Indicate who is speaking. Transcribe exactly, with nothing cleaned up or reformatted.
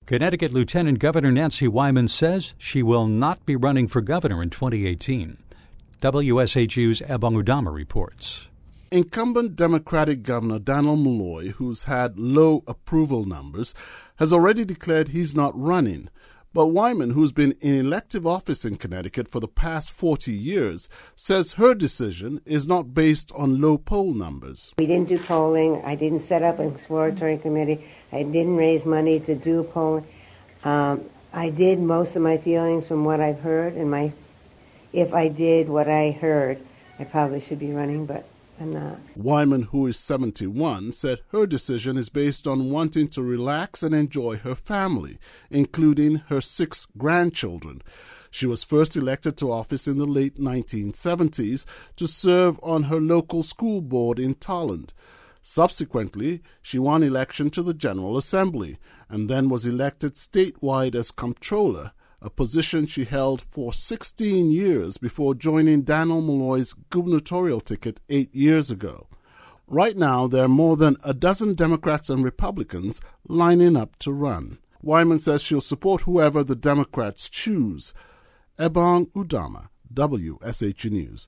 Speaker 1: Connecticut Lieutenant Governor Nancy Wyman says she will not be running for governor in twenty eighteen. W S H U's Ebong Udama reports.
Speaker 2: Incumbent Democratic Governor Dannel Malloy, who's had low approval numbers, has already declared he's not running. But Wyman, who's been in elective office in Connecticut for the past forty years, says her decision is not based on low poll numbers.
Speaker 3: We didn't do polling. I didn't set up an exploratory committee. I didn't raise money to do polling. Um, I did most of my feelings from what I've heard, and my if I did what I heard, I probably should be running, but I'm not.
Speaker 2: Wyman, who is seventy-one, said her decision is based on wanting to relax and enjoy her family, including her six grandchildren. She was first elected to office in the late nineteen seventies to serve on her local school board in Tolland. Subsequently, she won election to the General Assembly and then was elected statewide as comptroller, a position she held for sixteen years before joining Dannel Malloy's gubernatorial ticket eight years ago. Right now, there are more than a dozen Democrats and Republicans lining up to run. Wyman says she'll support whoever the Democrats choose. Ebong Udama, W S H U News.